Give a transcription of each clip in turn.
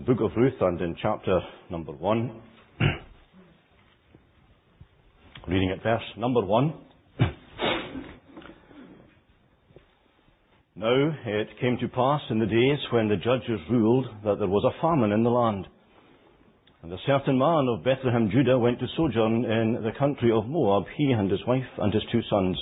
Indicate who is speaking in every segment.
Speaker 1: book of Ruth and in chapter number 1. Reading at verse number 1. Now it came to pass in the days when the judges ruled that there was a famine in the land. And a certain man of Bethlehem, Judah, went to sojourn in the country of Moab, he and his wife and his 2 sons.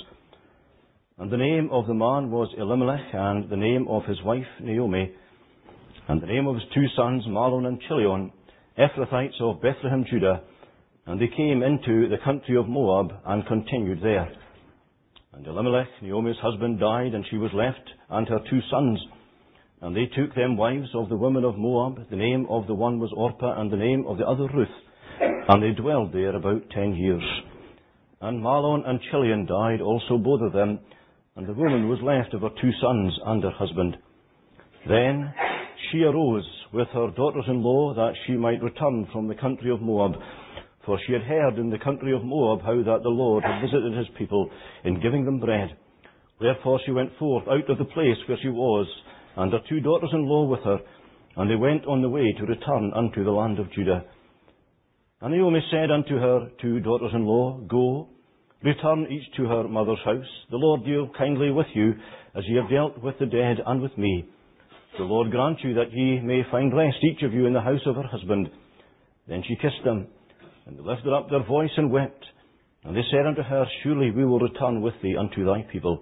Speaker 1: And the name of the man was Elimelech, and the name of his wife Naomi, and the name of his 2 sons Mahlon and Chilion, Ephrathites of Bethlehem, Judah. And they came into the country of Moab and continued there. And Elimelech, Naomi's husband, died, and she was left, and her 2 sons. And they took them wives of the women of Moab. The name of the one was Orpah, and the name of the other Ruth. And they dwelled there about 10 years. And Mahlon and Chilion died also, both of them, and the woman was left of her 2 sons and her husband. Then she arose with her daughters-in-law that she might return from the country of Moab. For she had heard in the country of Moab how that the Lord had visited his people in giving them bread. Wherefore she went forth out of the place where she was, and her 2 daughters-in-law with her, and they went on the way to return unto the land of Judah. And Naomi said unto her 2 daughters-in-law, Go, return each to her mother's house. The Lord deal kindly with you, as ye have dealt with the dead and with me. The Lord grant you that ye may find rest, each of you, in the house of her husband. Then she kissed them, and they lifted up their voice and wept. And they said unto her, Surely we will return with thee unto thy people.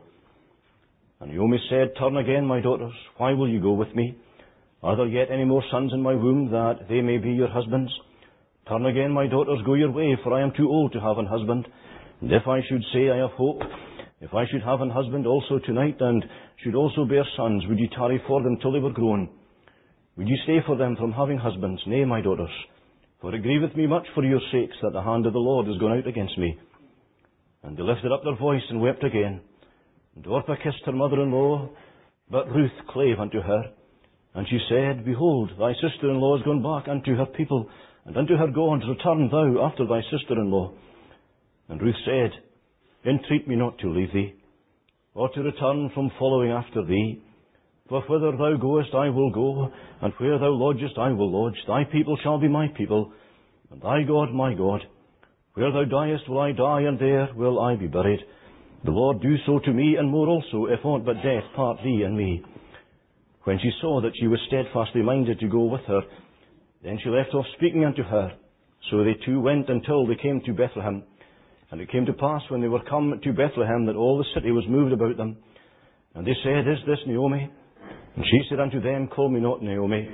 Speaker 1: And Naomi said, Turn again, my daughters. Why will you go with me? Are there yet any more sons in my womb, that they may be your husbands? Turn again, my daughters, go your way, for I am too old to have an husband. And if I should say, I have hope, if I should have an husband also tonight, and should also bear sons, would ye tarry for them till they were grown? Would ye stay for them from having husbands? Nay, my daughters, for it grieveth me much for your sakes that the hand of the Lord is gone out against me. And they lifted up their voice and wept again. And Orpah kissed her mother-in-law, but Ruth clave unto her. And she said, Behold, thy sister-in-law is gone back unto her people, and unto her gods. Return thou after thy sister-in-law. And Ruth said, Entreat me not to leave thee, or to return from following after thee. For whither thou goest I will go, and where thou lodgest I will lodge. Thy people shall be my people, and thy God my God. Where thou diest will I die, and there will I be buried. The Lord do so to me, and more also, if aught but death part thee and me. When she saw that she was steadfastly minded to go with her, then she left off speaking unto her. So they 2 went until they came to Bethlehem. And it came to pass, when they were come to Bethlehem, that all the city was moved about them. And they said, Is this Naomi? And she said unto them, Call me not Naomi,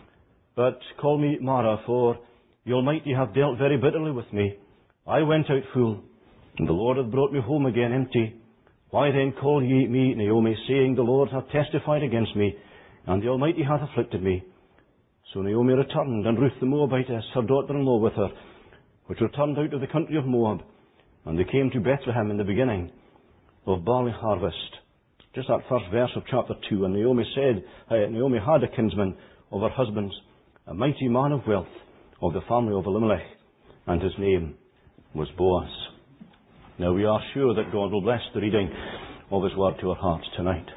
Speaker 1: but call me Mara, for the Almighty hath dealt very bitterly with me. I went out full, and the Lord hath brought me home again empty. Why then call ye me Naomi, saying, The Lord hath testified against me, and the Almighty hath afflicted me? So Naomi returned, and Ruth the Moabitess, her daughter-in-law, with her, which returned out of the country of Moab. And they came to Bethlehem in the beginning of barley harvest. Just that first verse of chapter 2. And Naomi said, Naomi had a kinsman of her husband's, a mighty man of wealth, of the family of Elimelech, and his name was Boaz. Now we are sure that God will bless the reading of his word to our hearts tonight.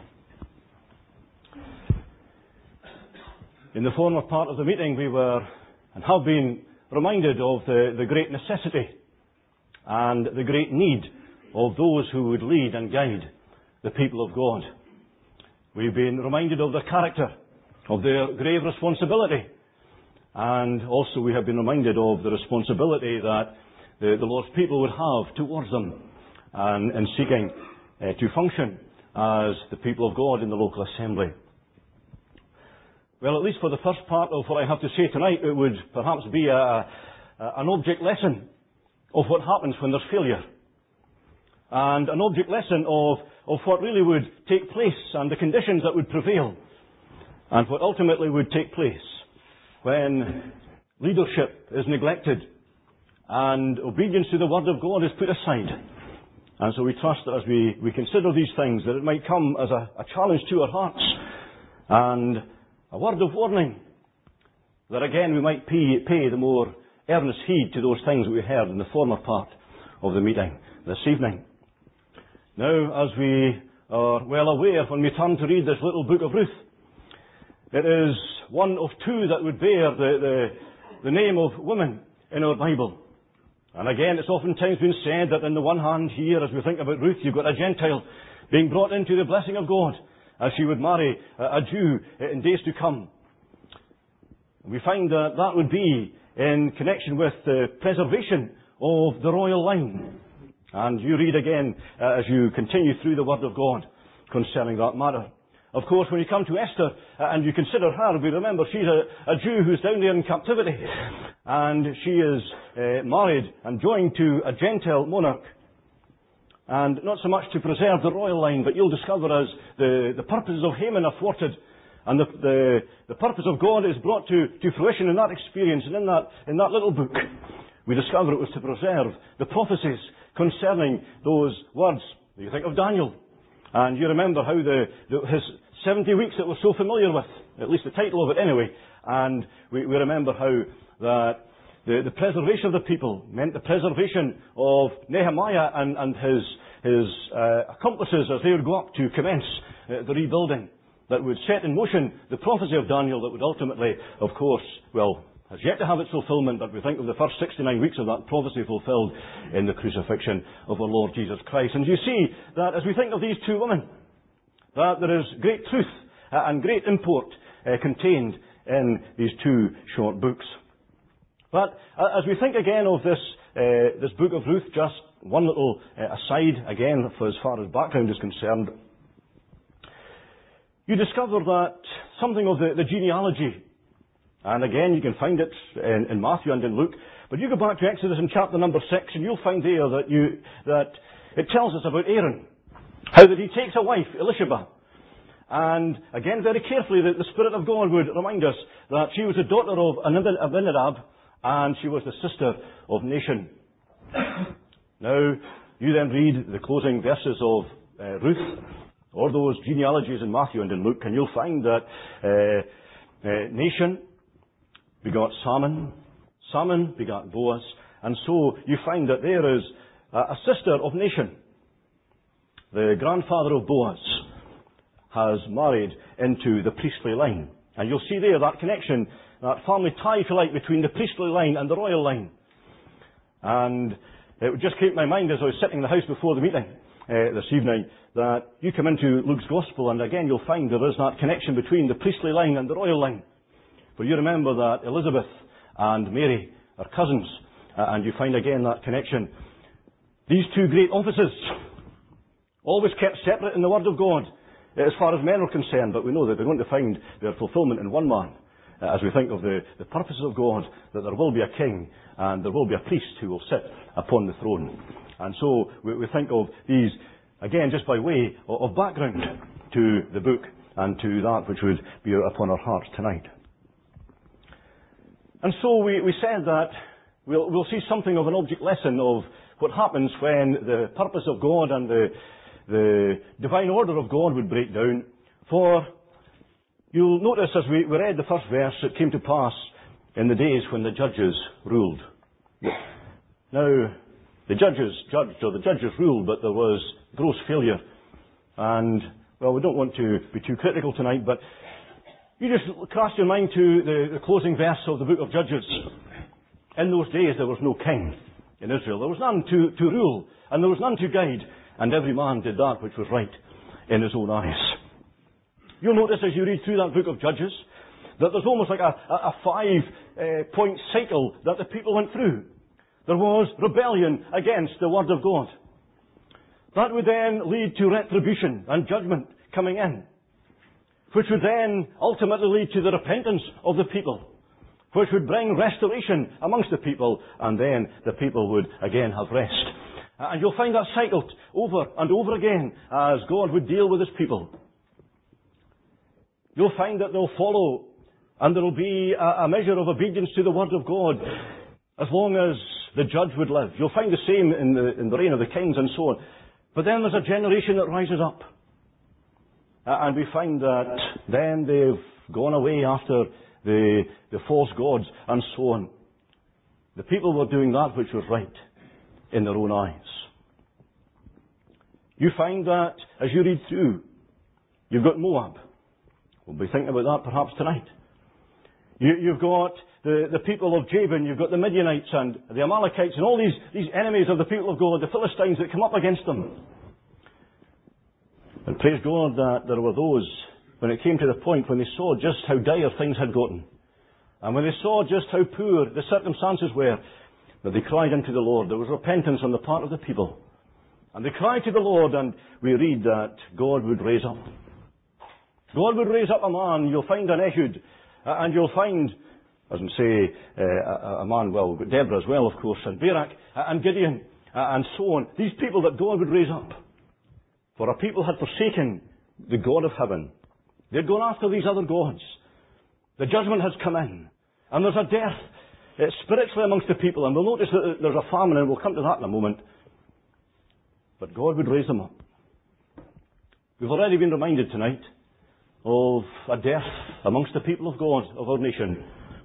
Speaker 1: In the former part of the meeting we were, and have been, reminded of the great necessity and the great need of those who would lead and guide the people of God. We've been reminded of their character, of their grave responsibility, and also we have been reminded of the responsibility that the Lord's people would have towards them, and in seeking to function as the people of God in the local assembly. Well, at least for the first part of what I have to say tonight, it would perhaps be an object lesson of what happens when there's failure, and an object lesson of what really would take place, and the conditions that would prevail, and what ultimately would take place when leadership is neglected and obedience to the Word of God is put aside. And so we trust that as we consider these things, that it might come as a challenge to our hearts, and a word of warning, that again we might pay the more earnest heed to those things that we heard in the former part of the meeting this evening. Now, as we are well aware, when we turn to read this little book of Ruth, It is one of two that would bear the name of woman in our Bible. And again, it's oftentimes been said that on the one hand here, as we think about Ruth, you've got a Gentile being brought into the blessing of God, as she would marry a Jew in days to come. We find that that would be in connection with the preservation of the royal line. And you read again, as you continue through the Word of God, concerning that matter. Of course, when you come to Esther, and you consider her, we remember she's a Jew who's down there in captivity. And she is married and joined to a Gentile monarch. And not so much to preserve the royal line, but you'll discover as the purposes of Haman are thwarted, and the purpose of God is brought to fruition in that experience, and in that little book, we discover it was to preserve the prophecies concerning those words. You think of Daniel, and you remember how his 70 weeks that we're so familiar with, at least the title of it anyway, and we remember how that the preservation of the people meant the preservation of Nehemiah and his accomplices as they would go up to commence the rebuilding that would set in motion the prophecy of Daniel that would ultimately, of course, has yet to have its fulfillment, but we think of the first 69 weeks of that prophecy fulfilled in the crucifixion of our Lord Jesus Christ. And you see that as we think of these two women, that there is great truth and great import contained in these two short books. But as we think again of this book of Ruth, just one little aside again for as far as background is concerned, you discover that something of the genealogy, and again you can find it in Matthew and in Luke, but you go back to Exodus in chapter number 6 and you'll find there that it tells us about Aaron, how that he takes a wife, Elisheba, and again very carefully the Spirit of God would remind us that she was the daughter of Abinadab, and she was the sister of Nashon. Now, you then read the closing verses of Ruth, or those genealogies in Matthew and in Luke, and you'll find that Nashon begot Salmon, Salmon begot Boaz, and so you find that there is a sister of Nashon. The grandfather of Boaz has married into the priestly line. And you'll see there that connection, that family tie, if you like, between the priestly line and the royal line. And it would just keep my mind as I was sitting in the house before the meeting this evening, that you come into Luke's Gospel and again you'll find there is that connection between the priestly line and the royal line. For you remember that Elizabeth and Mary are cousins, and you find again that connection. These two great offices, always kept separate in the Word of God, as far as men are concerned, but we know that they're going to find their fulfillment in one man, as we think of the purposes of God, that there will be a king and there will be a priest who will sit upon the throne. And so we think of these, again, just by way of background to the book and to that which would be upon our hearts tonight. And so we said that we'll see something of an object lesson of what happens when the purpose of God and the divine order of God would break down. For you'll notice as we read the first verse, it came to pass in the days when the judges ruled. Now, the judges judged, or the judges ruled, but there was gross failure. And, well, we don't want to be too critical tonight, but you just cast your mind to the closing verse of the book of Judges. In those days there was no king in Israel. There was none to rule, and there was none to guide, and every man did that which was right in his own eyes. You'll notice as you read through that book of Judges that there's almost like a 5-point cycle that the people went through. There was rebellion against the Word of God. That would then lead to retribution and judgment coming in, which would then ultimately lead to the repentance of the people, which would bring restoration amongst the people, and then the people would again have rest. And you'll find that cycled over and over again as God would deal with His people. You'll find that they'll follow, and there will be a measure of obedience to the Word of God as long as the judge would live. You'll find the same in the reign of the kings and so on. But then there's a generation that rises up. And we find that then they've gone away after the false gods and so on. The people were doing that which was right in their own eyes. You find that as you read through, you've got Moab, We'll be thinking about that perhaps tonight. You've got the people of Jabin, you've got the Midianites and the Amalekites and all these enemies of the people of God, the Philistines that come up against them. And praise God that there were those, when it came to the point when they saw just how dire things had gotten, and when they saw just how poor the circumstances were, that they cried unto the Lord. There was repentance on the part of the people. And they cried to the Lord, and we read that God would raise up. God would raise up a man. You'll find an Ehud, and you'll find, doesn't say a man, well, Deborah as well, of course, and Barak, and Gideon, and so on. These people that God would raise up. For a people had forsaken the God of heaven. They'd gone after these other gods. The judgment has come in. And there's a death spiritually amongst the people. And we'll notice that there's a famine, and we'll come to that in a moment. But God would raise them up. We've already been reminded tonight of a death amongst the people of God, of our nation.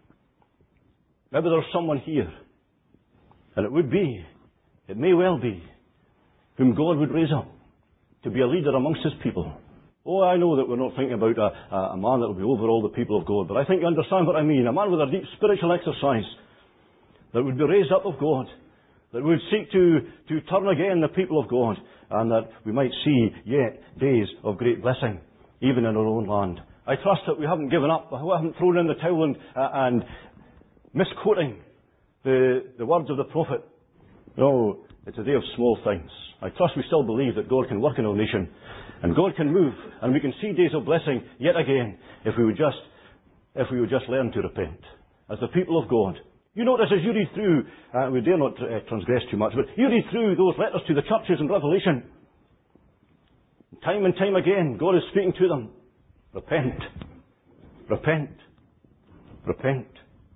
Speaker 1: Maybe there's someone here, and it may well be, whom God would raise up to be a leader amongst His people. Oh, I know that we're not thinking about a man that will be over all the people of God, but I think you understand what I mean. A man with a deep spiritual exercise that would be raised up of God, that would seek to turn again the people of God, and that we might see yet days of great blessing, even in our own land. I trust that we haven't given up, we haven't thrown in the towel and misquoting the words of the prophet. No, it's a day of small things. I trust we still believe that God can work in our nation, and God can move, and we can see days of blessing yet again if we would just learn to repent as the people of God. You notice as you read through, we dare not transgress too much, but you read through those letters to the churches in Revelation. Time and time again, God is speaking to them. Repent. Repent. Repent.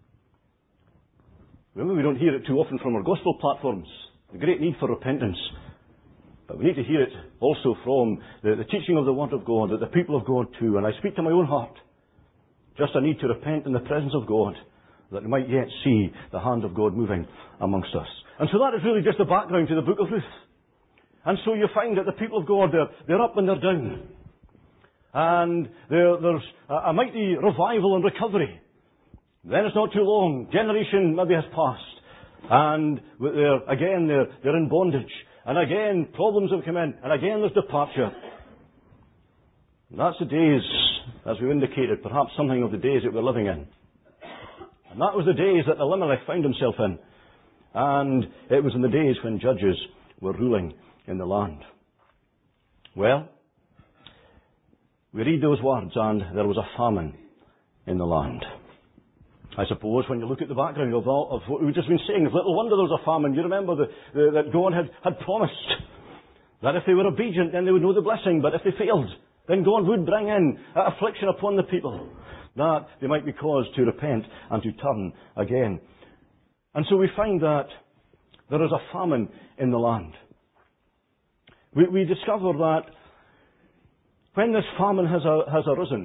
Speaker 1: Remember, we don't hear it too often from our gospel platforms. The great need for repentance. But we need to hear it also from the teaching of the Word of God, that the people of God too, and I speak to my own heart, just a need to repent in the presence of God, that we might yet see the hand of God moving amongst us. And so that is really just the background to the book of Ruth. And so you find that the people of God, they're up and they're down. And there's a mighty revival and recovery. Then it's not too long. Generation maybe has passed. And they're in bondage. And again, problems have come in. And again, there's departure. And that's the days, as we indicated, perhaps something of the days that we're living in. And that was the days that Elimelech found himself in. And it was in the days when judges were ruling in the land. Well, we read those words, and there was a famine in the land. I suppose when you look at the background of what we've just been saying, it's little wonder there was a famine. You remember that God had promised that if they were obedient, then they would know the blessing. But if they failed, then God would bring in affliction upon the people, that they might be caused to repent and to turn again. And so we find that there is a famine in the land. We discover that when this famine has arisen,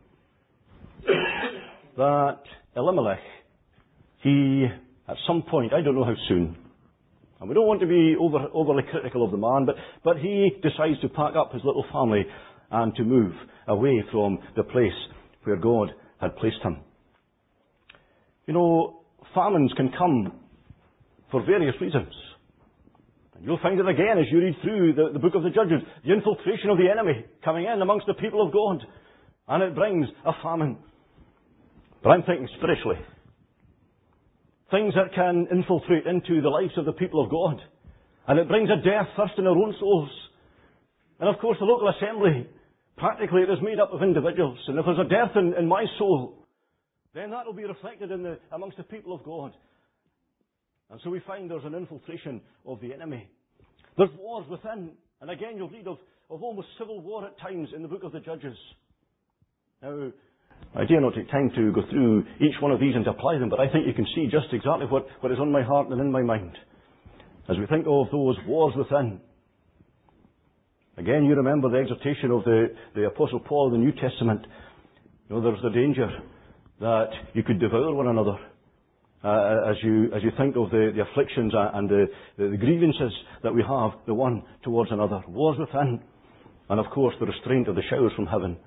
Speaker 1: that Elimelech, he, at some point, I don't know how soon, and we don't want to be overly critical of the man, but he decides to pack up his little family and to move away from the place where God had placed him. You know, famines can come for various reasons. And you'll find it again as you read through the book of the Judges, the infiltration of the enemy coming in amongst the people of God. And it brings a famine. But I'm thinking spiritually. Things that can infiltrate into the lives of the people of God. And it brings a death first in our own souls. And of course the local assembly, practically it is made up of individuals. And if there's a death in my soul, then that will be reflected amongst the people of God. And so we find there's an infiltration of the enemy. There's wars within. And again you'll read of almost civil war at times in the book of the Judges. Now, I dare not take time to go through each one of these and to apply them, but I think you can see just exactly what is on my heart and in my mind. As we think of those wars within. Again, you remember the exhortation of the Apostle Paul in the New Testament. You know, there's the danger that you could devour one another. As you think of the afflictions and the grievances that we have, the one towards another. Wars within. And of course, the restraint of the showers from heaven.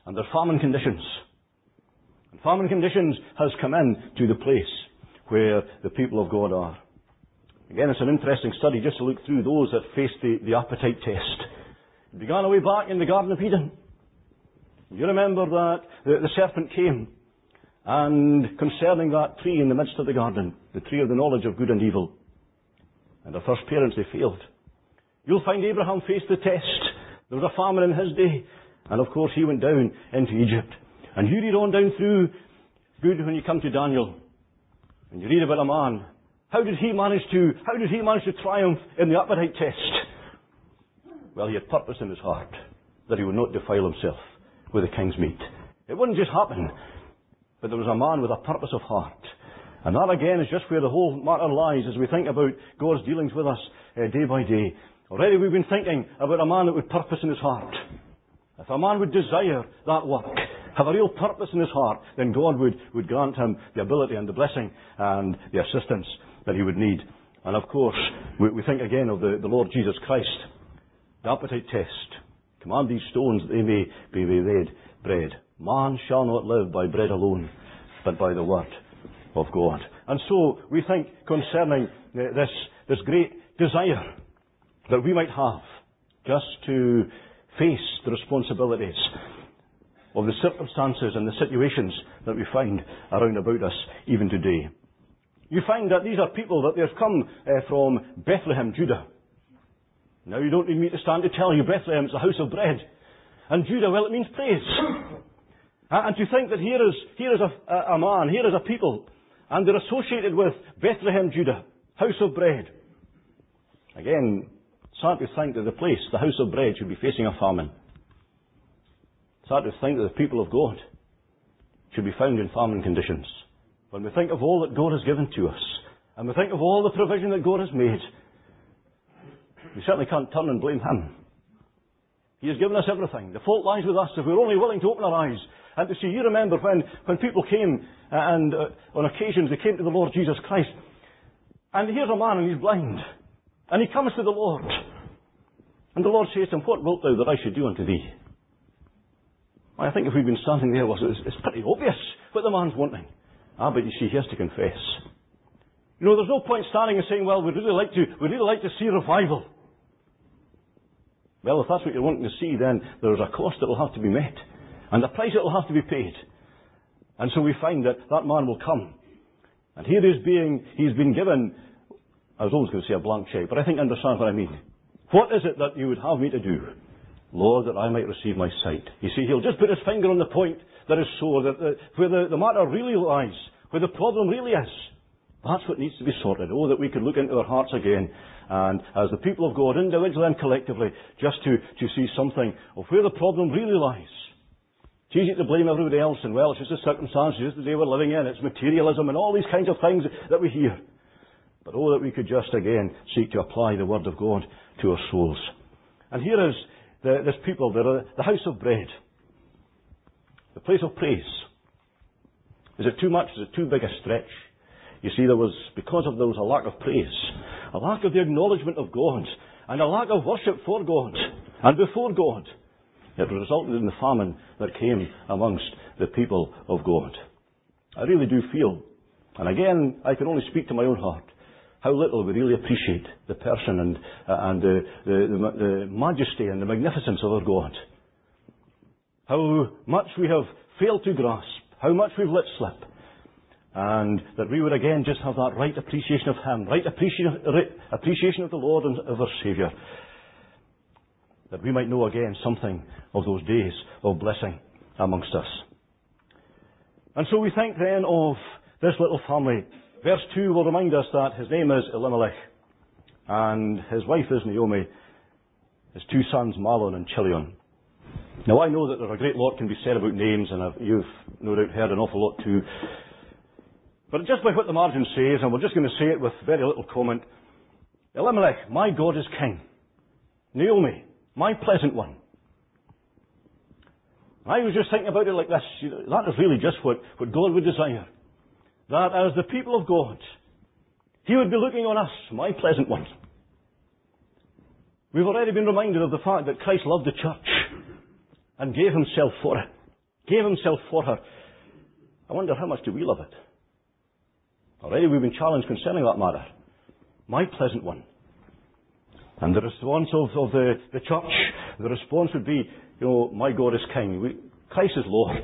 Speaker 1: And there's famine conditions. And famine conditions has come in to the place where the people of God are. Again, it's an interesting study just to look through those that faced the appetite test. It began way back in the Garden of Eden. You remember that the serpent came, and concerning that tree in the midst of the garden, the tree of the knowledge of good and evil, and their first parents, they failed. You'll find Abraham faced the test. There was a famine in his day, and of course he went down into Egypt. And you read on down through, good when you come to Daniel, and you read about a man. How did he manage to triumph in the appetite test? Well, he had purpose in his heart that he would not defile himself with the king's meat. It wouldn't just happen, but there was a man with a purpose of heart. And that again is just where the whole matter lies as we think about God's dealings with us day by day. Already we've been thinking about a man that would purpose in his heart. If a man would desire that work, have a real purpose in his heart, then God would grant him the ability and the blessing and the assistance that he would need. And of course, we think again of the Lord Jesus Christ. The appetite test. Command these stones that they may be made bread. Man shall not live by bread alone, but by the word of God. And so we think concerning this great desire that we might have just to face the responsibilities of the circumstances and the situations that we find around about us even today. You find that these are people that they've come from Bethlehem, Judah. Now you don't need me to stand to tell you Bethlehem is the house of bread. And Judah, well, it means praise. And to think that here is a man, here is a people, and they're associated with Bethlehem, Judah, house of bread. Again, sad to think that the place, the house of bread, should be facing a famine. Sad to think that the people of God should be found in famine conditions. When we think of all that God has given to us, and we think of all the provision that God has made, we certainly can't turn and blame Him. He has given us everything. The fault lies with us if we're only willing to open our eyes and to see. You remember when people came and on occasions they came to the Lord Jesus Christ, and here's a man and he's blind, and he comes to the Lord, and the Lord says to him, "What wilt thou that I should do unto thee?" Well, I think if we'd been standing there, it's pretty obvious what the man's wanting. But you see, he has to confess. You know, there's no point standing and saying, "Well, we'd really like to see revival." Well, if that's what you're wanting to see, then there's a cost that will have to be met, and a price that will have to be paid. And so we find that man will come, and here he's been given, I was always going to say a blank check, but I think you understand what I mean. What is it that you would have me to do? Lord, that I might receive my sight. You see, he'll just put his finger on the point that is sore, where the matter really lies, where the problem really is. That's what needs to be sorted. Oh, that we could look into our hearts again, and as the people of God, individually and collectively, just to see something of where the problem really lies. It's easy to blame everybody else, and well, it's just the circumstances, it's the day we're living in, it's materialism, and all these kinds of things that we hear. But oh, that we could just again seek to apply the Word of God to our souls. And here is this people, the house of bread, the place of praise. Is it too much? Is it too big a stretch? You see, because there was a lack of praise, a lack of the acknowledgement of God, and a lack of worship for God and before God. It resulted in the famine that came amongst the people of God. I really do feel, and again, I can only speak to my own heart, how little we really appreciate the person and the majesty and the magnificence of our God. How much we have failed to grasp, how much we've let slip. And that we would again just have that right appreciation of Him, right appreciation of the Lord and of our Saviour. That we might know again something of those days of blessing amongst us. And so we think then of this little family. Verse 2 will remind us that his name is Elimelech, and his wife is Naomi, his two sons Mahlon and Chilion. Now I know that there's a great lot can be said about names, and you've no doubt heard an awful lot too. But just by what the margin says, and we're just going to say it with very little comment, Elimelech, my God is king. Naomi, my pleasant one. I was just thinking about it like this. That is really just what God would desire. That as the people of God, He would be looking on us, my pleasant ones. We've already been reminded of the fact that Christ loved the church and gave Himself for it. gave himself for her. I wonder how much do we love it? Already we've been challenged concerning that matter. My pleasant one. And the response of the church, the response would be, my God is King. Christ is Lord.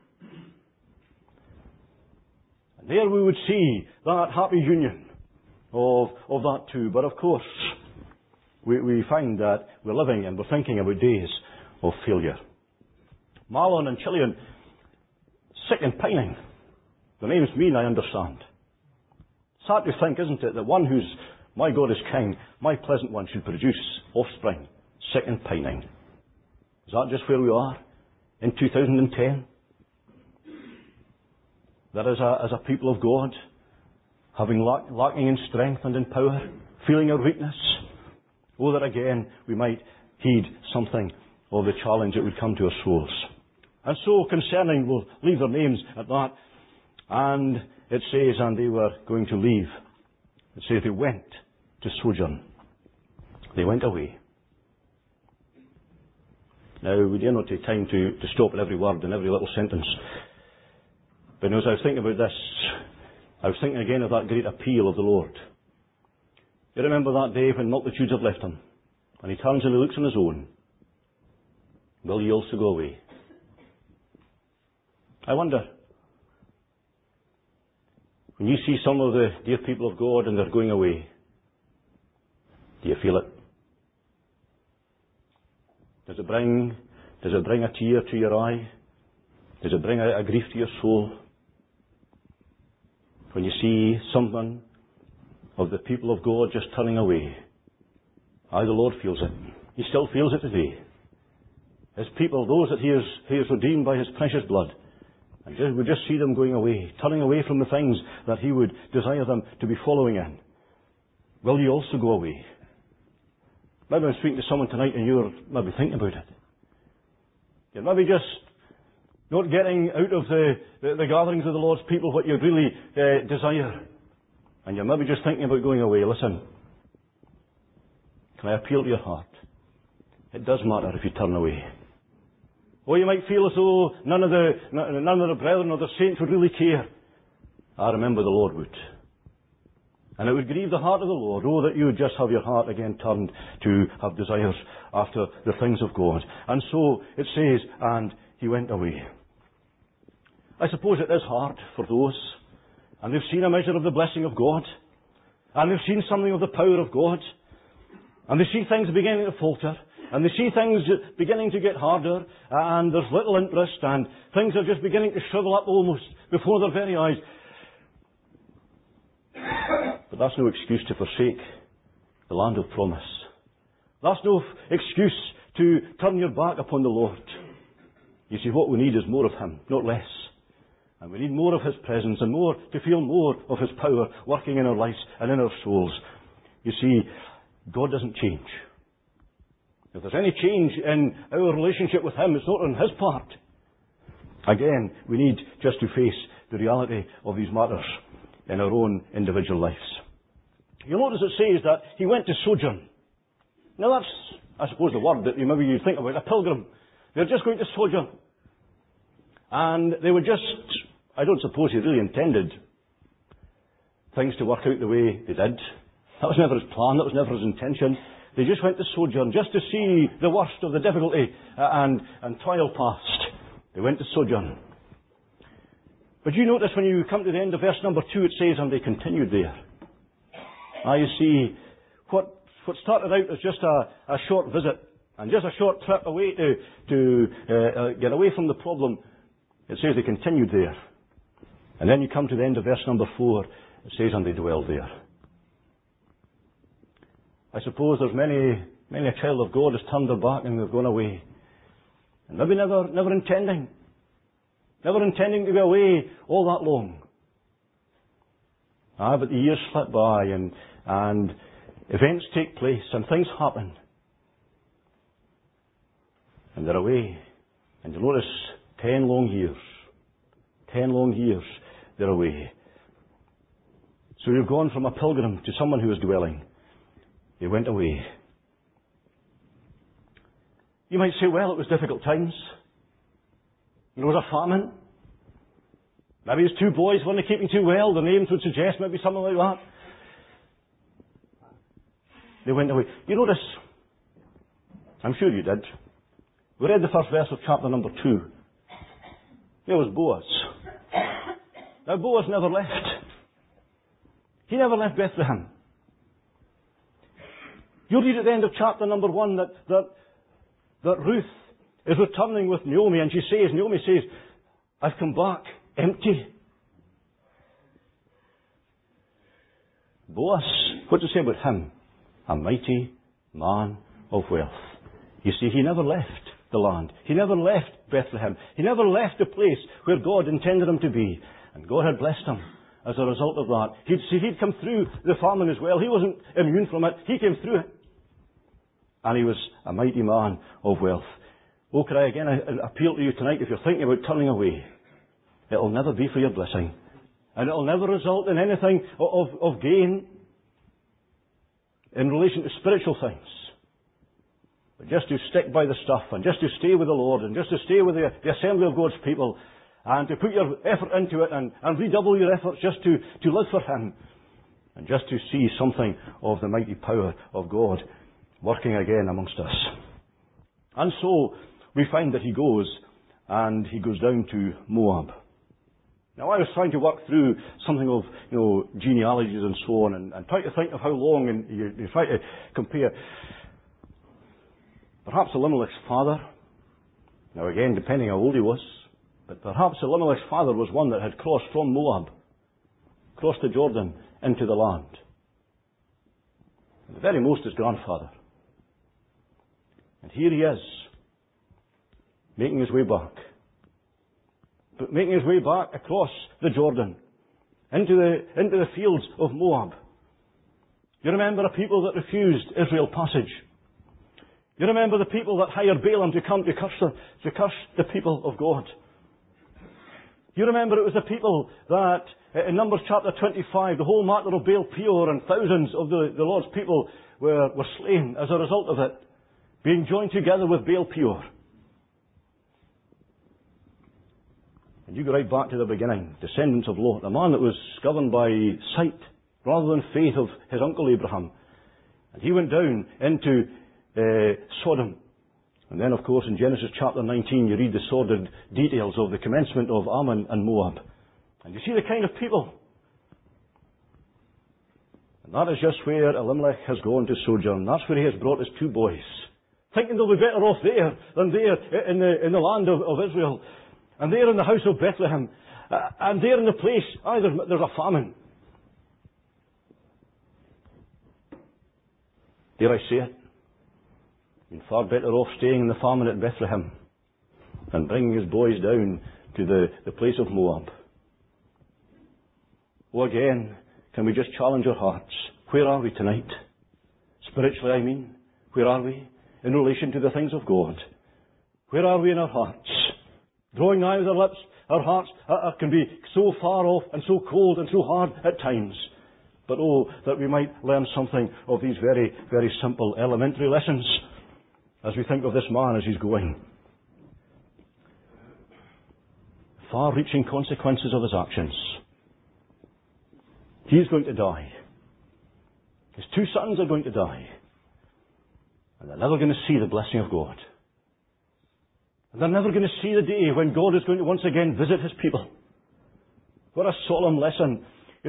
Speaker 1: And there we would see that happy union of that two. But of course, we find that we're living and we're thinking about days of failure. Marlon and Chilean, sick and pining. The names mean, I understand. Sad to think, isn't it, that one who's my God is King, my pleasant one, should produce offspring, sick and pining. Is that just where we are in 2010? That as a people of God, having lacking in strength and in power, feeling our weakness, oh, that again we might heed something of the challenge that would come to our souls. And so concerning, we'll leave their names at that, and it says, and they were going to leave. It says they went to sojourn. They went away. Now, we dare not take time to stop at every word and every little sentence. But as I was thinking about this, I was thinking again of that great appeal of the Lord. You remember that day when multitudes have left him, and he turns and he looks on his own. Will ye also go away? I wonder, when you see some of the dear people of God and they're going away, do you feel it? Does it bring a tear to your eye? Does it bring a grief to your soul? When you see someone of the people of God just turning away. The Lord feels it. He still feels it today. His people, those that He has redeemed by His precious blood. And we just see them going away, turning away from the things that He would desire them to be following in. Will you also go away? Maybe I'm speaking to someone tonight and you're maybe thinking about it. You're maybe just not getting out of the gatherings of the Lord's people what you really desire. And you're maybe just thinking about going away. Listen, can I appeal to your heart? It does matter if you turn away. Or you might feel as though none of the brethren or the saints would really care. I remember the Lord would. And it would grieve the heart of the Lord. Oh, that you would just have your heart again turned to have desires after the things of God. And so it says, and he went away. I suppose it is hard for those. And they've seen a measure of the blessing of God. And they've seen something of the power of God. And they see things beginning to falter. And they see things beginning to get harder. And there's little interest. And things are just beginning to shrivel up almost before their very eyes. But that's no excuse to forsake the land of promise. That's no excuse to turn your back upon the Lord. You see, what we need is more of Him, not less. And we need more of His presence and more to feel more of His power working in our lives and in our souls. You see, God doesn't change. If there's any change in our relationship with Him, it's not on His part. Again, we need just to face the reality of these matters in our own individual lives. You'll notice it says that he went to sojourn. Now that's, I suppose, the word that maybe you think about, a pilgrim. They're just going to sojourn. And they were just, I don't suppose he really intended things to work out the way they did. That was never his plan, that was never his intention. They just went to sojourn, just to see the worst of the difficulty and trial past. They went to sojourn. But you notice when you come to the end of verse number 2, it says, and they continued there. You see, what started out as just a short visit, and just a short trip away to get away from the problem, it says they continued there. And then you come to the end of verse number 4, it says, and they dwelled there. I suppose there's many a child of God has turned their back and they've gone away. And maybe never intending to be away all that long. But the years slip by and events take place and things happen. And they're away. And you notice 10 long years. 10 long years they're away. So you've gone from a pilgrim to someone who is dwelling. They went away. You might say, well, it was difficult times. There was a famine. Maybe his two boys weren't keeping too well. Their names would suggest maybe something like that. They went away. You notice, I'm sure you did, we read the first verse of chapter number 2. There was Boaz. Now Boaz never left. He never left Bethlehem. You'll read at the end of chapter number 1 that Ruth is returning with Naomi, and Naomi says, I've come back empty. Boaz, what does it say about him? A mighty man of wealth. You see, he never left the land. He never left Bethlehem. He never left the place where God intended him to be. And God had blessed him as a result of that. He'd come through the famine as well. He wasn't immune from it. He came through it. And he was a mighty man of wealth. Oh, can I again appeal to you tonight, if you're thinking about turning away, it'll never be for your blessing. And it'll never result in anything of gain in relation to spiritual things. But just to stick by the stuff, and just to stay with the Lord, and just to stay with the assembly of God's people, and to put your effort into it, and redouble your efforts just to live for Him, and just to see something of the mighty power of God working again amongst us. And so, we find that he goes down to Moab. Now, I was trying to work through something of, genealogies and so on, and try to think of how long, and you try to compare. Perhaps Elimelech's father, now again, depending how old he was, but perhaps Elimelech's father was one that had crossed from Moab, crossed the Jordan into the land. At the very most, his grandfather. And here he is, making his way back. But making his way back across the Jordan, into the fields of Moab. You remember a people that refused Israel passage. You remember the people that hired Balaam to come to curse the people of God. You remember it was the people that, in Numbers chapter 25, the whole matter of Baal Peor, and thousands of the Lord's people were slain as a result of it, being joined together with Baal Peor. And you go right back to the beginning, descendants of Lot, a man that was governed by sight rather than faith of his uncle Abraham. And he went down into Sodom. And then, of course, in Genesis chapter 19, you read the sordid details of the commencement of Ammon and Moab. And you see the kind of people. And that is just where Elimelech has gone to sojourn. That's where he has brought his two boys, thinking they'll be better off there than there in the land of Israel. And there in the house of Bethlehem. And there in the place, there's a famine. Dare I say it? Been far better off staying in the famine at Bethlehem than bringing his boys down to the place of Moab. Oh, again, can we just challenge our hearts? Where are we tonight? Spiritually, I mean. Where are we in relation to the things of God? Where are we in our hearts? Drawing nigh with our lips, our hearts can be so far off and so cold and so hard at times. But oh, that we might learn something of these very, very simple elementary lessons as we think of this man as he's going. Far-reaching consequences of his actions. He's going to die. His two sons are going to die. And they're never going to see the blessing of God. And they're never going to see the day when God is going to once again visit His people. What a solemn lesson.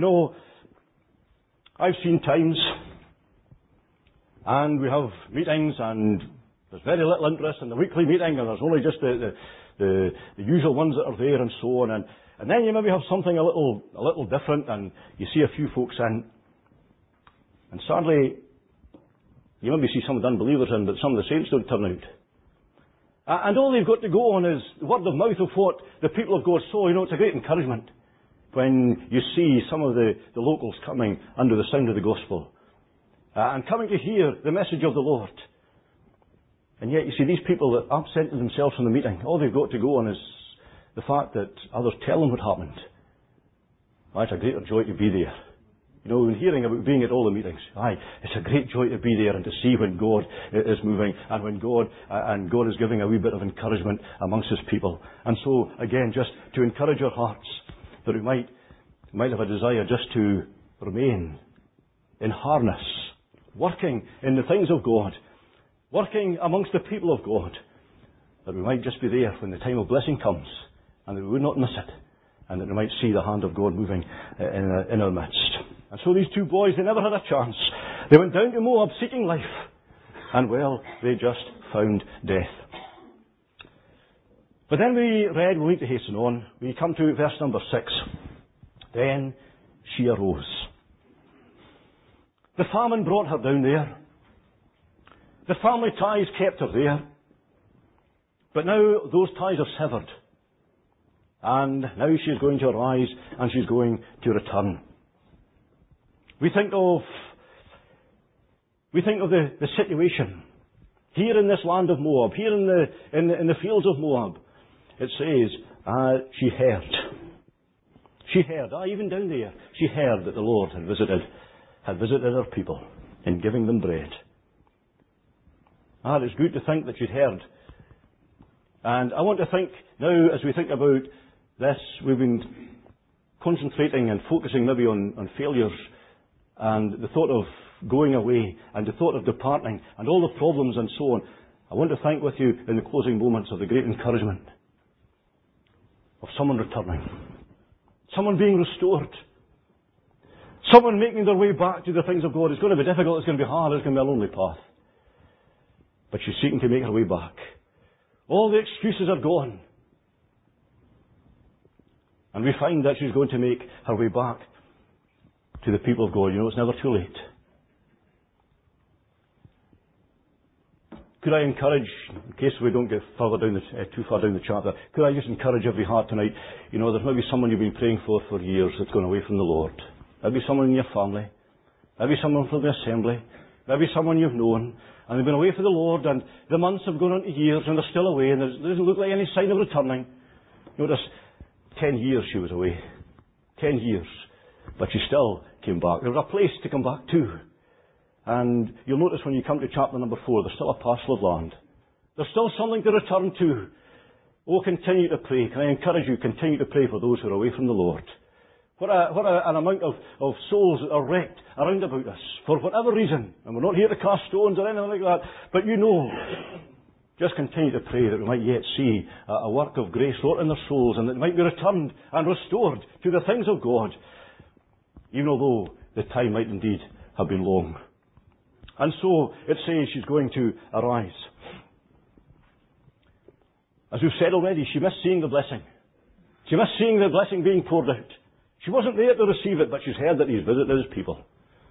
Speaker 1: I've seen times, and we have meetings, and there's very little interest in the weekly meeting, and there's only just the usual ones that are there and so on. And then you maybe have something a little different, and you see a few folks in. And sadly, you maybe see some of the unbelievers in, but some of the saints don't turn out. And all they've got to go on is the word of mouth of what the people of God saw. It's a great encouragement when you see some of the locals coming under the sound of the gospel and coming to hear the message of the Lord. And yet you see these people that absented themselves from the meeting, all they've got to go on is the fact that others tell them what happened. It's a greater joy to be there. You know, we've been hearing about being at all the meetings. Aye, it's a great joy to be there and to see when God is moving and when God is giving a wee bit of encouragement amongst His people. And so, again, just to encourage our hearts, that we might have a desire just to remain in harness, working in the things of God, working amongst the people of God, that we might just be there when the time of blessing comes, and that we would not miss it, and that we might see the hand of God moving in our midst. And so these two boys, they never had a chance. They went down to Moab seeking life, and well, they just found death. But then we need to hasten on. We come to verse number 6. Then she arose. The famine brought her down there. The family ties kept her there. But now those ties are severed. And now she is going to arise and she's going to return. We think of the situation here in this land of Moab, here in the fields of Moab. It says, she heard. She heard, even down there, she heard that the Lord had visited her people in giving them bread. It's good to think that she'd heard. And I want to think now, as we think about this, we've been concentrating and focusing maybe on failures and the thought of going away and the thought of departing and all the problems and so on. I want to think with you in the closing moments of the great encouragement of someone returning, someone being restored, someone making their way back to the things of God. It's going to be difficult, it's going to be hard, it's going to be a lonely path. But she's seeking to make her way back. All the excuses are gone. And we find that she's going to make her way back to the people of God. You know, it's never too late. Could I encourage, in case we don't get too far down the chapter, could I just encourage every heart tonight? You know, there's maybe someone you've been praying for years that's gone away from the Lord. Maybe someone in your family. Maybe someone from the assembly. Maybe someone you've known. And they've been away for the Lord, and the months have gone on to years, and they're still away, and there doesn't look like any sign of returning. Notice, 10 years she was away. 10 years. But she still came back. There was a place to come back to. And you'll notice when you come to chapter number 4, there's still a parcel of land. There's still something to return to. Oh, continue to pray. Can I encourage you, continue to pray for those who are away from the Lord. What an amount of souls that are wrecked around about us, for whatever reason. And we're not here to cast stones or anything like that. But you know, just continue to pray that we might yet see a work of grace wrought in their souls, and that they might be returned and restored to the things of God, even although the time might indeed have been long. And so it says she's going to arise. As we've said already, she missed seeing the blessing. She missed seeing the blessing being poured out. She wasn't there to receive it, but she's heard that He's visited His people.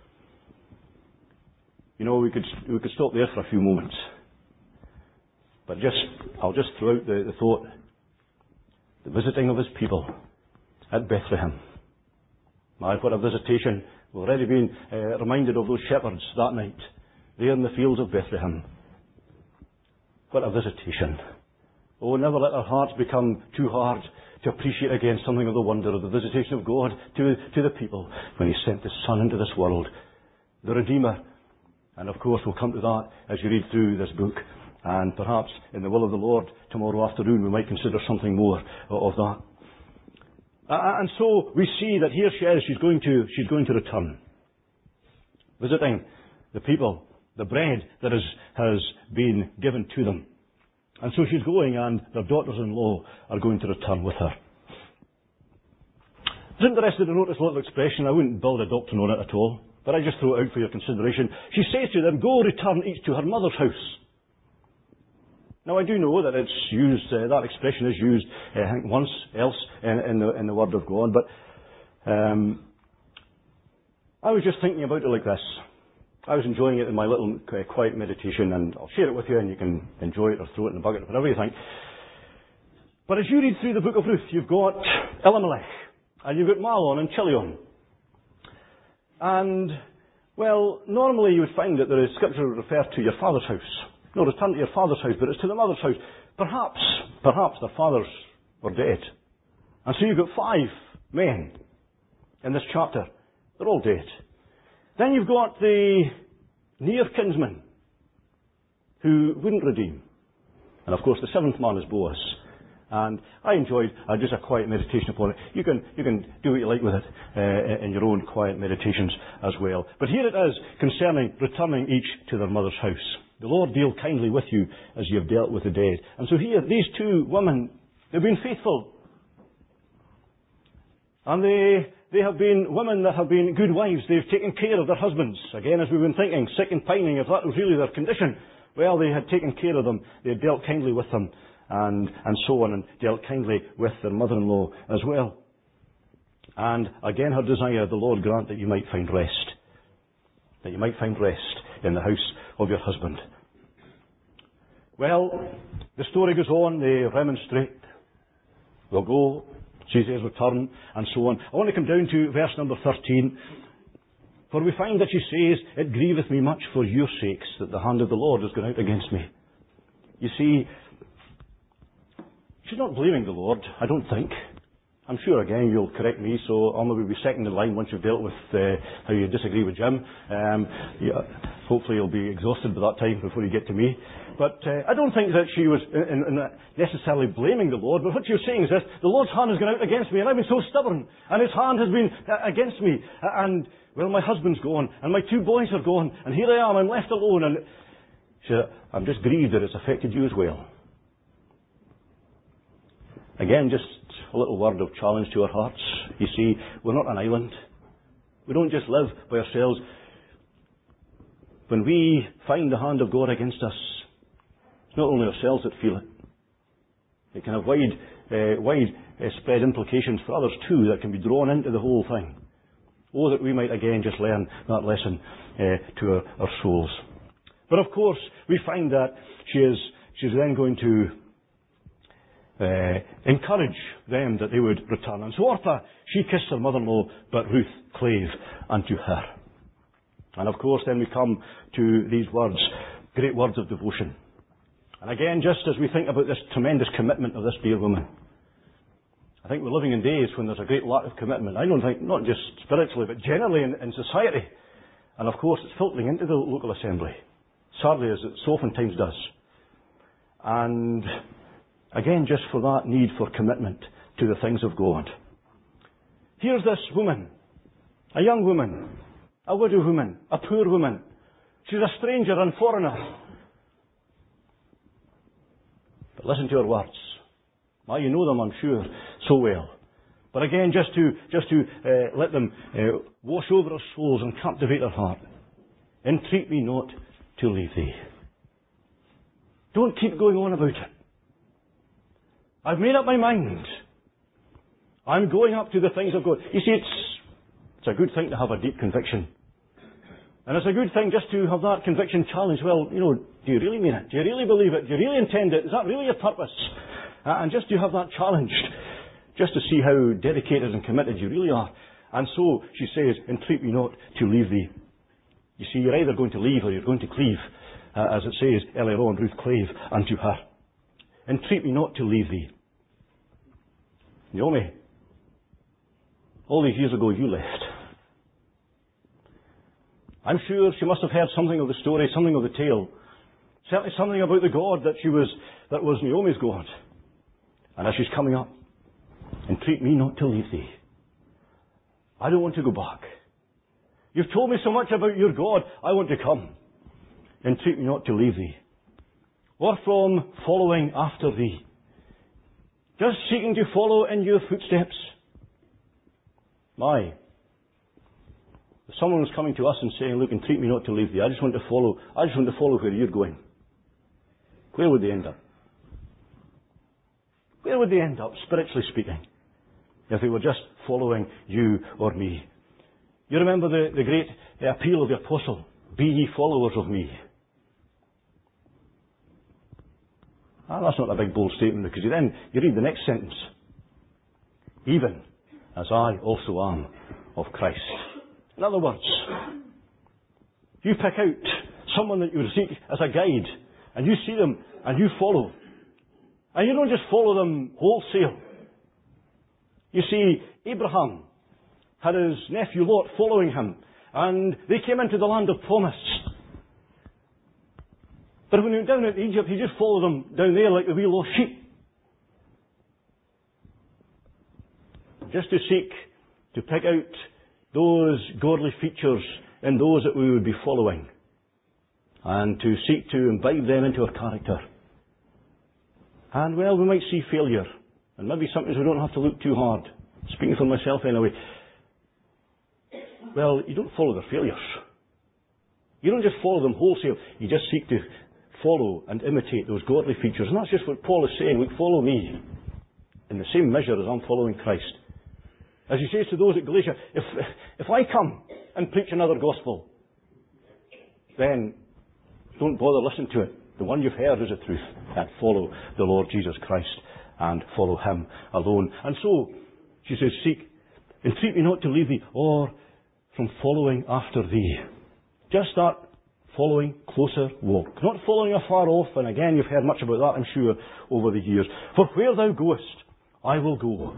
Speaker 1: You know, we could stop there for a few moments. But I'll just throw out the thought. The visiting of His people at Bethlehem. My, what a visitation. We've already been reminded of those shepherds that night, there in the fields of Bethlehem. What a visitation. Oh, never let our hearts become too hard to appreciate again something of the wonder of the visitation of God to the people when He sent His Son into this world, the Redeemer. And of course we'll come to that as you read through this book, and perhaps in the will of the Lord tomorrow afternoon we might consider something more of that. And so we see that here she is, she's going to return, visiting the people, the bread that has been given to them. And so she's going, and their daughters-in-law are going to return with her. I was interested to notice a little expression. I wouldn't build a doctrine on it at all, but I just throw it out for your consideration. She says to them, "Go, return each to her mother's house." Now I do know that it's used, that expression is used, I think, once else in the Word of God, but I was just thinking about it like this. I was enjoying it in my little quiet meditation, and I'll share it with you and you can enjoy it or throw it in the bucket, whatever you think. But as you read through the book of Ruth, you've got Elimelech, and you've got Mahlon and Chilion. And, well, normally you would find that the scripture would refer to your father's house. No, return to your father's house, but it's to the mother's house. Perhaps their fathers were dead. And so you've got 5 men in this chapter. They're all dead. Then you've got the near kinsman who wouldn't redeem. And of course the seventh man is Boaz. And I enjoyed just a quiet meditation upon it. You can do what you like with it in your own quiet meditations as well. But here it is concerning returning each to their mother's house. The Lord deal kindly with you as you have dealt with the dead. And so here, these two women, they've been faithful. And they have been women that have been good wives. They've taken care of their husbands. Again, as we've been thinking, sick and pining, if that was really their condition, well, they had taken care of them. They had dealt kindly with them. And so on, and dealt kindly with their mother-in-law as well. And again, her desire, the Lord grant that you might find rest. That you might find rest in the house of your husband. Well, the story goes on, they remonstrate. They'll go, she says return, and so on. I want to come down to verse number 13. For we find that she says, it grieveth me much for your sakes that the hand of the Lord has gone out against me. You see, she's not blaming the Lord, I don't think. I'm sure, again, you'll correct me, so I'll maybe be second in line once you've dealt with how you disagree with Jim. Hopefully you'll be exhausted by that time before you get to me. But I don't think that she was necessarily blaming the Lord, but what she was saying is this: the Lord's hand has gone out against me, and I've been so stubborn, and His hand has been against me, and, well, my husband's gone, and my two boys are gone, and here I am, I'm left alone, and she said, I'm just grieved that it's affected you as well. Again, just a little word of challenge to our hearts. You see, we're not an island. We don't just live by ourselves. When we find the hand of God against us, it's not only ourselves that feel it. It can have wide spread implications for others too that can be drawn into the whole thing. Oh, that we might again just learn that lesson to our souls. But of course, we find that she's then going to encourage them that they would return. And so Orpah, she kissed her mother-in-law, but Ruth clave unto her. And of course then we come to these words, great words of devotion. And again, just as we think about this tremendous commitment of this dear woman, I think we're living in days when there's a great lack of commitment. I don't think, not just spiritually, but generally in society. And of course it's filtering into the local assembly, sadly as it so oftentimes does. And again, just for that need for commitment to the things of God. Here's this woman, a young woman, a widow woman, a poor woman. She's a stranger and foreigner. But listen to her words. Well, you know them, I'm sure, so well. But again, just to let them wash over our souls and captivate our heart. Entreat me not to leave thee. Don't keep going on about it. I've made up my mind. I'm going up to the things of God. You see, it's a good thing to have a deep conviction. And it's a good thing just to have that conviction challenged. Well, you know, do you really mean it? Do you really believe it? Do you really intend it? Is that really your purpose? And just to have that challenged, just to see how dedicated and committed you really are. And so she says, entreat me not to leave thee. You see, you're either going to leave or you're going to cleave. As it says earlier on, Ruth clave unto her. Entreat me not to leave thee. Naomi, all these years ago you left. I'm sure she must have heard something of the story, something of the tale. Certainly something about the God that was Naomi's God. And as she's coming up, entreat me not to leave thee. I don't want to go back. You've told me so much about your God, I want to come. Entreat me not to leave thee. Or from following after thee. Just seeking to follow in your footsteps. My, if someone was coming to us and saying, look, entreat me not to leave thee, I just want to follow where you're going. Where would they end up? Where would they end up, spiritually speaking, if they were just following you or me? You remember the great appeal of the apostle, be ye followers of me. That's not a big bold statement, because you read the next sentence. Even as I also am of Christ. In other words, you pick out someone that you seek as a guide, and you see them, and you follow. And you don't just follow them wholesale. You see, Abraham had his nephew Lot following him, and they came into the land of promise. But when they went down into Egypt, he just followed them down there like the wee lost sheep. Just to seek to pick out those godly features in those that we would be following, and to seek to imbibe them into our character. And well, we might see failure, and maybe sometimes we don't have to look too hard. Speaking for myself anyway. Well, you don't follow their failures. You don't just follow them wholesale. You just seek to follow and imitate those godly features. And that's just what Paul is saying. Look, follow me in the same measure as I'm following Christ. As he says to those at Galatia, if I come and preach another gospel, then don't bother listening to it. The one you've heard is the truth. And follow the Lord Jesus Christ and follow Him alone. And so, she says, seek, entreat me not to leave thee, or from following after thee. Just that following closer walk. Not following afar off, and again you've heard much about that, I'm sure, over the years. For where thou goest, I will go.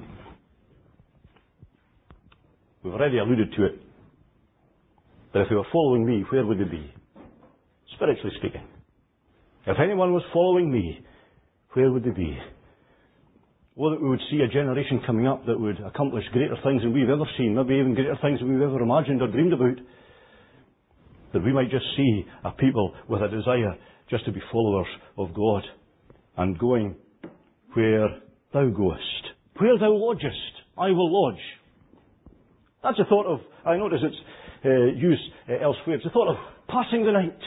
Speaker 1: We've already alluded to it. But if they were following me, where would they be? Spiritually speaking. If anyone was following me, where would they be? Well, that we would see a generation coming up that would accomplish greater things than we've ever seen, maybe even greater things than we've ever imagined or dreamed about. That we might just see a people with a desire just to be followers of God, and going where thou goest. Where thou lodgest, I will lodge. That's a thought of, I notice it's used elsewhere, it's a thought of passing the night.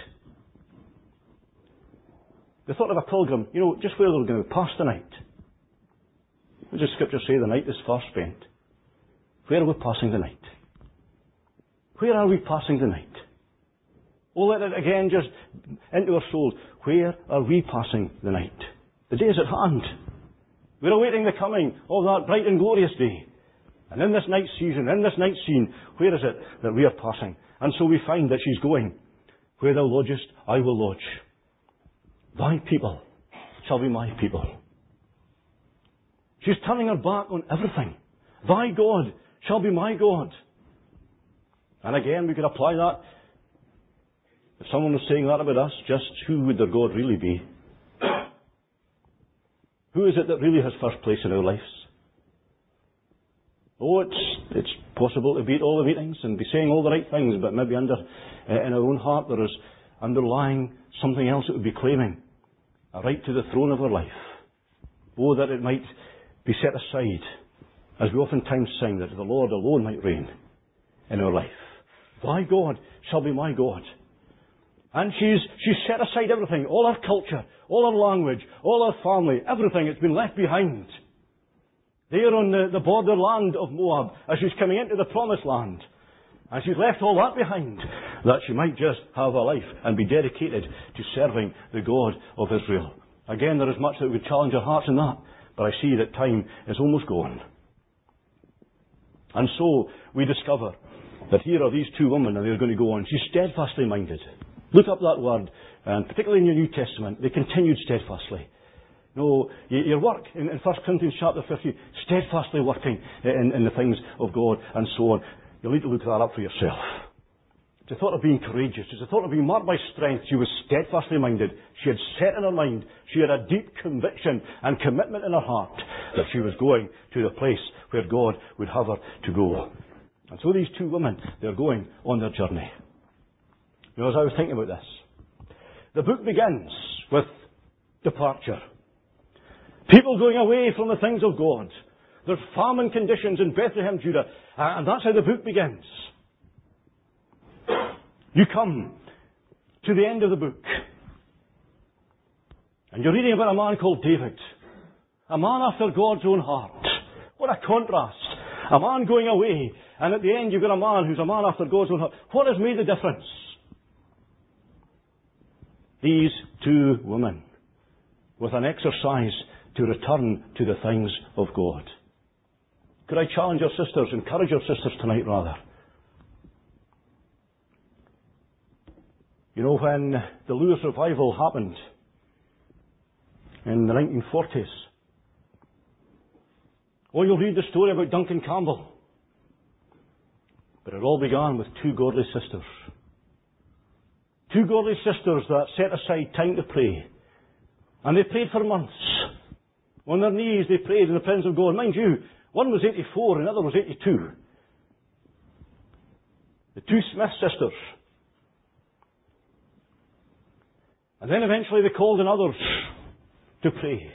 Speaker 1: The thought of a pilgrim, just where they're going to pass the night. What does Scripture say? The night is far spent. Where are we passing the night? Where are we passing the night? Oh, let it again just into our soul. Where are we passing the night? The day is at hand. We're awaiting the coming of that bright and glorious day. And in this night season, in this night scene, where is it that we are passing? And so we find that she's going, where thou lodgest, I will lodge. Thy people shall be my people. She's turning her back on everything. Thy God shall be my God. And again, we could apply that. If someone was saying that about us, just who would their God really be? Who is it that really has first place in our lives? Oh, it's possible to be at all the meetings and be saying all the right things, but maybe in our own heart there is underlying something else that would be claiming a right to the throne of our life. Oh, that it might be set aside, as we oftentimes sing, that the Lord alone might reign in our life. Thy God shall be my God. And she's set aside everything, all her culture, all her language, all her family, everything. It's been left behind. There on the borderland of Moab, as she's coming into the promised land. And she's left all that behind, that she might just have a life and be dedicated to serving the God of Israel. Again, there is much that would challenge our hearts in that, but I see that time is almost gone. And so we discover that here are these two women, and they're going to go on. She's steadfastly minded. Look up that word, and particularly in your New Testament, they continued steadfastly. No, your work in 1 Corinthians chapter 15, steadfastly working in the things of God and so on. You'll need to look that up for yourself. It's a thought of being courageous. It's a thought of being marked by strength. She was steadfastly minded. She had set in her mind. She had a deep conviction and commitment in her heart that she was going to the place where God would have her to go. And so these two women, they're going on their journey. As I was thinking about this, the book begins with departure. People going away from the things of God. There's famine conditions in Bethlehem, Judah, and that's how the book begins. You come to the end of the book, and you're reading about a man called David, a man after God's own heart. What a contrast. A man going away, and at the end you've got a man who's a man after God's own heart. What has made the difference? These two women, with an exercise to return to the things of God. Could I challenge your sisters, encourage your sisters tonight rather? When the Lewis revival happened in the 1940s, you'll read the story about Duncan Campbell. But it all began with two godly sisters. Two godly sisters that set aside time to pray. And they prayed for months. On their knees they prayed in the presence of God. Mind you, one was 84 and the other was 82. The two Smith sisters. And then eventually they called on others to pray.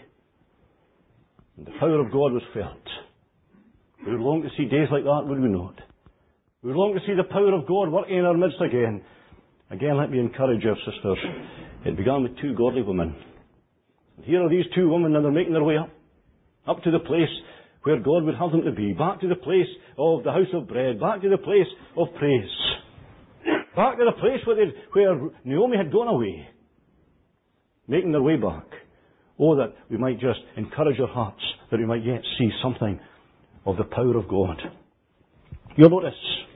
Speaker 1: And the power of God was felt. We would long to see days like that, would we not? We would long to see the power of God working in our midst again. Again, let me encourage our sisters. It began with two godly women. And here are these two women, and they're making their way up to the place where God would have them to be. Back to the place of the house of bread. Back to the place of praise. Back to the place where Naomi had gone away. Making their way back. Oh, that we might just encourage our hearts, that we might yet see something of the power of God. You'll notice,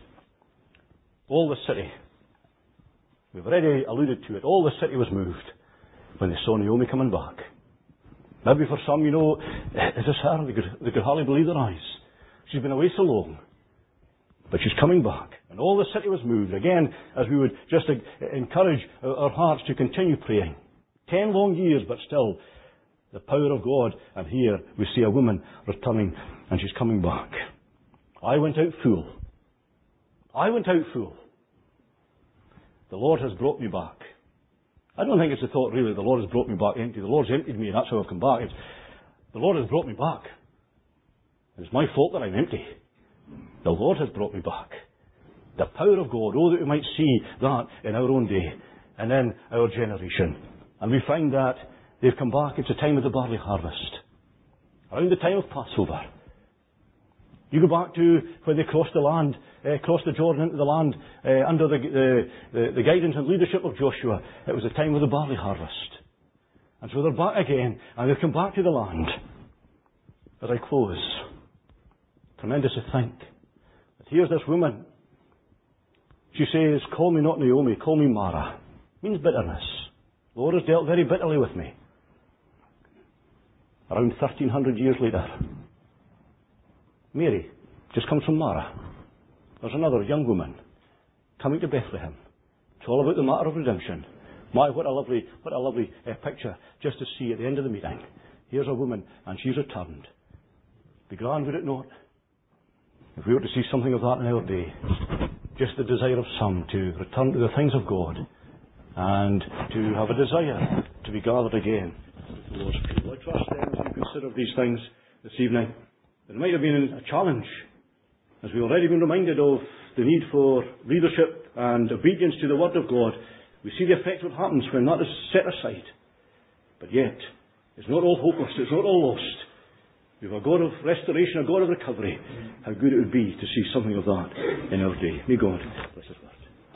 Speaker 1: all the city, we've already alluded to it, all the city was moved when they saw Naomi coming back. Maybe for some, is this her? They could hardly believe their eyes. She's been away so long. But she's coming back. And all the city was moved. Again, as we would just encourage our hearts to continue praying. 10 long years, but still, the power of God. And here we see a woman returning, and she's coming back. I went out full. I went out full. The Lord has brought me back. I don't think it's the thought really, the Lord has brought me back empty. The Lord's emptied me and that's how I've come back. It's, the Lord has brought me back. It's my fault that I'm empty. The Lord has brought me back. The power of God. Oh, that we might see that in our own day and in our generation. And we find that they've come back. It's the time of the barley harvest. Around the time of Passover. You go back to where they crossed the land, crossed the Jordan into the land under the guidance and leadership of Joshua. It was the time of the barley harvest. And so they're back again, and they've come back to the land. As I close, tremendous to think that here's this woman. She says, call me not Naomi, call me Mara. Means bitterness. The Lord has dealt very bitterly with me. Around 1,300 years later, Mary just comes from Mara. There's another young woman coming to Bethlehem. It's all about the matter of redemption. My, what a lovely picture just to see at the end of the meeting. Here's a woman and she's returned. Be grand, would it not? If we were to see something of that in our day. Just the desire of some to return to the things of God and to have a desire to be gathered again with the Lord's people. I trust then as we consider these things this evening, it might have been a challenge, as we've already been reminded of the need for leadership and obedience to the Word of God. We see the effect of what happens when that is set aside. But yet, it's not all hopeless, it's not all lost. We have a God of restoration, a God of recovery. How good it would be to see something of that in our day. May God bless us.